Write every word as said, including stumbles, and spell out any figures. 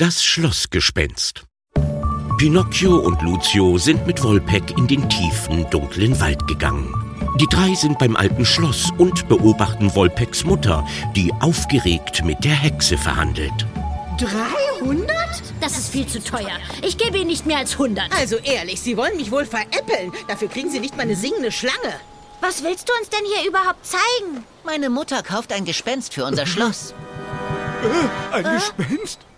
Das Schlossgespenst. Pinocchio und Lucio sind mit Wolpek in den tiefen, dunklen Wald gegangen. Die drei sind beim alten Schloss und beobachten Wolpeks Mutter, die aufgeregt mit der Hexe verhandelt. dreihundert? Das ist viel zu teuer. Ich gebe Ihnen nicht mehr als hundert. Also ehrlich, Sie wollen mich wohl veräppeln. Dafür kriegen Sie nicht mal eine singende Schlange. Was willst du uns denn hier überhaupt zeigen? Meine Mutter kauft ein Gespenst für unser Schloss. Äh, ein äh? Gespenst?